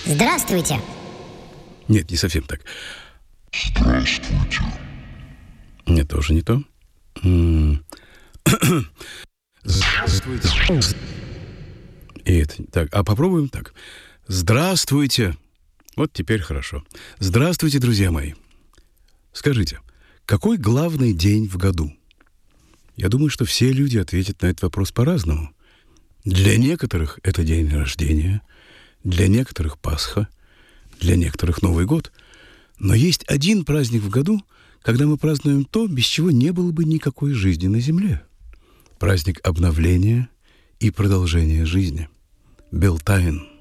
Здравствуйте. Нет, не совсем так. Здравствуйте. Нет, тоже не то. Здравствуйте. И это так. А попробуем так. Здравствуйте. Вот теперь хорошо. Здравствуйте, друзья мои. Скажите, какой главный день в году? Я думаю, что все люди ответят на этот вопрос по-разному. Для некоторых это день рождения, для некоторых Пасха, для некоторых Новый год. Но есть один праздник в году, когда мы празднуем то, без чего не было бы никакой жизни на земле. Праздник обновления и продолжения жизни. Белтайн.